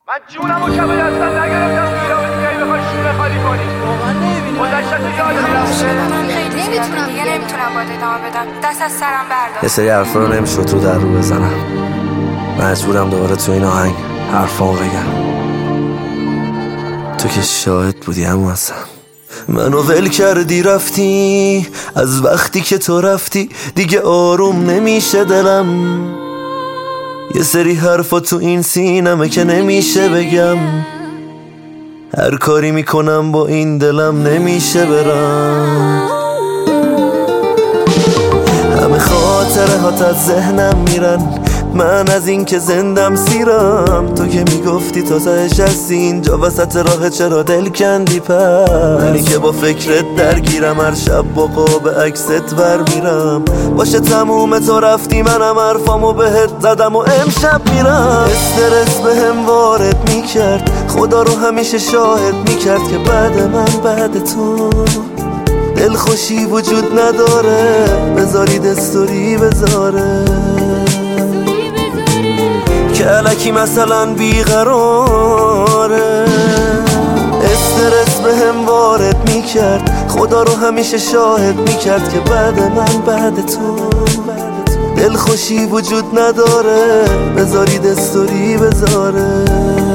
من جونمو کمه دستم نگرفتم ایران دیگه بخوای شونه خالی کنی. واقعا نمیبینم گذشتت یادم رفته. نمیتونم باید ادامه بدم. دست از سرم بردار. یه سری حرفا رو نمیشد رو در رو بزنم. مجبورم دوباره تو این آهنگ حرفامو بگم. تو که شاهد بودی همون اصلا. منو ول کردی رفتی، از وقتی که تو رفتی دیگه آروم نمیشه دلم. یه سری حرفا تو این سینمه که نمیشه بگم. هر کاری میکنم با این دلم نمیشه برم. همه خاطره هات از ذهنم میرن، من از این که زندم سیرم. تو که میگفتی تا تهش هستی اینجا وسط راه، چرا دل کندی پس؟ منی که با فکرت درگیرم، هر شب با قاب عکست ور میرم. باشه تموم تو رفتی، منم حرفامو بهت زدم و امشب میرم. استرس بهم وارد میکرد، خدا رو همیشه شاهد میکرد که بعد من بعد تو دلخوشی وجود نداره. بذارید استوری بذاره که الکی مثلا بیقراره. استرس بهم وارد میکرد، خدا رو همیشه شاهد میکرد که بعد من بعد تو دلخوشی وجود نداره. بذارید استوری بذاره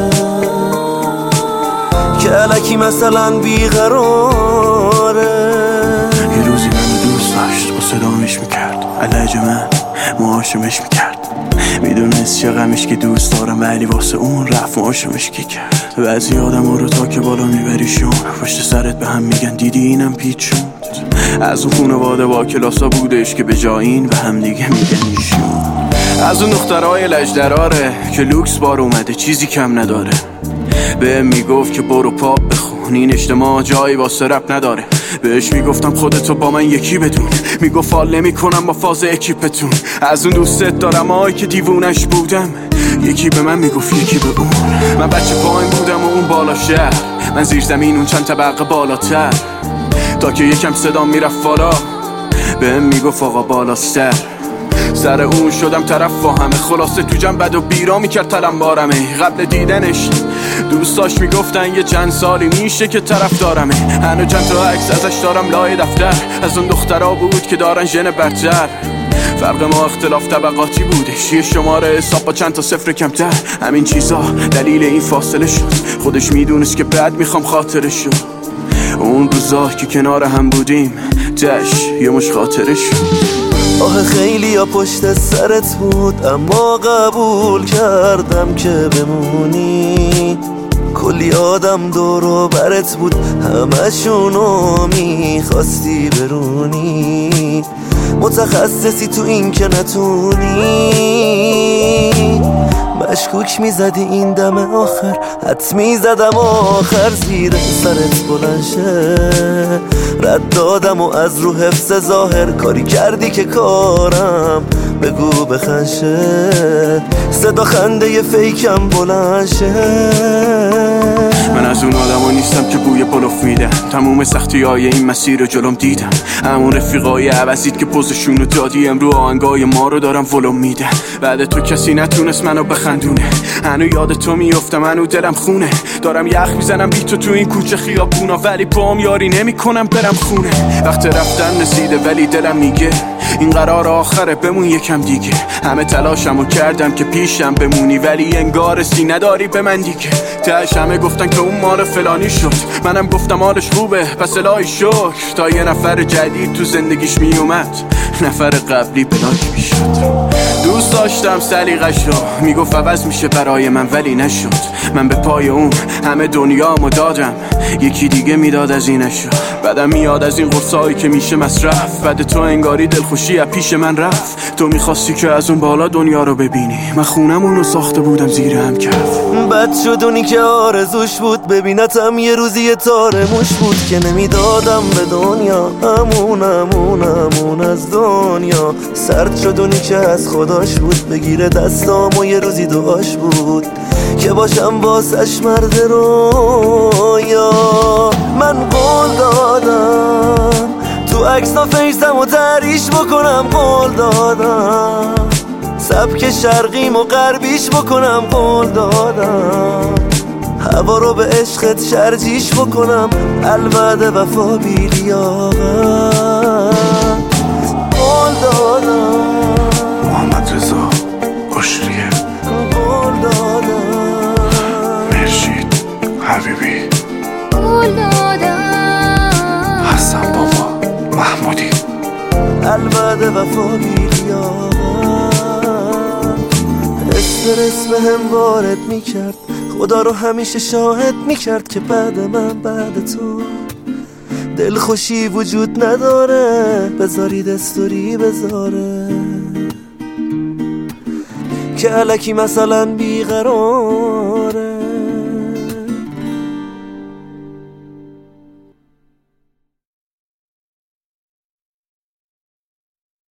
که الکی مثلا بیقراره. یه روزی منو دوست داشت، با صدامش میکرد، علاج من معاشمش میکرد. میدونست چه غمش که دوست دارم، ولی واسه اون رفت معاشمش کی کرد. بعضی آدم رو تا که بالا میبریشون، پشت سرت به هم میگن دیدی اینم پیچوند. از اون خونواده با کلاسا بودش که به جای این و هم دیگه میگن ایشون. از اون دخترهای لجدراره که لوکس بار اومده چیزی کم نداره. به میگفت که برو پاپ بخون، این اجتماع جایی واسه رپ نداره. بهش میگفتم خودتو با من یکی بدون، میگفت حال نمیکنم با فاز اکیپتون. از اون دوستت دارم آی که دیوونش بودم، یکی به من میگفت یکی به اون. من بچه پایین بودم و اون بالا شهر، من زیر زمین اون چند طبقه بالاتر. تا که یکم صدام میرفت بالا، بهم میگفت آقا بالاستر. سر اون شدم طرف با همه، خلاصه تو جمع بد و بیرا میکرد تلم بارمه. قبل دیدنش دوستاش میگفتن یه چند سالی میشه که طرف دارمه. هنو چند تا عکس ازش دارم لای دفتر، از اون دخترها بود که دارن ژن برتر. فرق ما اختلاف طبقاتی بودش، یه شماره حساب با چند تا صفر کمتر. همین چیزا دلیل این فاصله شد، خودش میدونست که بعد میخوام خاطرش شد. اون روزا که کنار هم بودیم تش یه مش خاطرش شد. آه خیلی ها پشت سرت بود، اما قبول کردم که بمونی. کلی آدم دور و برت بود، همشونو میخواستی برونی. متخصصی تو این که نتونی، مشکوک میزدی این دم آخر، حد میزدم آخر زیر سرت بلند شه. رد دادم و از رو حفظ ظاهر کاری کردی که کارم بگو بخنشه. صدا خنده ی فیکم بلند شه. من از اون آدما نیستم که بوی پلوف میدم، تموم سختی های این مسیر رو جلوم دیدم. همون رفیقای عوضید که پوزشون رو دادی، امرو آهنگای ما رو دارم ولوم میدم. بعد تو کسی نتونست منو بخندونه، هنو یاد تو میافتم، هنو دلم خونه. دارم یخ میزنم بی تو این کوچه خیابونا، ولی پام یاری نمیکنم برم خونه. وقت رفتن رسیده ولی دلم میگه این قرار آخره، بمون یکم دیگه. همه تلاشمو کردم که پیشم بمونی، ولی انگار سی نداری به من دیگه. تهش همه گفتن که اون مال فلانی شد، منم گفتم حالش خوبه پس الهی شکر. تا یه نفر جدید تو زندگیش میومد، نفر قبلی بلاک میشد. دوست داشتم سلیقه‌شو، میگفت عوض میشه برای من ولی نشد. من به پای اون همه دنیامو دادم، یکی دیگه میداد از اینشو. بعدم میاد از این قرصایی که میشه مصرف، بعد تو انگاری دلخوشی از پیش من رفت. تو میخواستی که از اون بالا دنیا رو ببینی، من خونمونو ساخته بودم زیر هم کف. بد شد اونی که آرزوش بود ببینتم یه روزی یه تار موش بود، که نمیدادم به دنیا امون از دنیا. سرد شد اونی که از خداش بود بگیره دستام و یه روزی دعاش بود که باشم واسش مرد رویا. من قول دادم تو عکس‌ها فیسم و تریش بکنم، قول دادم سبک شرقیم و غربیش بکنم، قول دادم هوا رو به عشقت شرجیش بکنم، الوعده وفا بی لیاقت. قول دادم محمد رضا عشریه، قول دادم مرشید حبیبی، قول دادم حسن بابا محمودی، الوعده وفا بی لیاقت. استرس به هم وارد میکرد، خدا رو همیشه شاهد میکرد که بعد من بعد تو دلخوشی وجود نداره، بذارید استوری بذاره که الکی مثلا بیقرار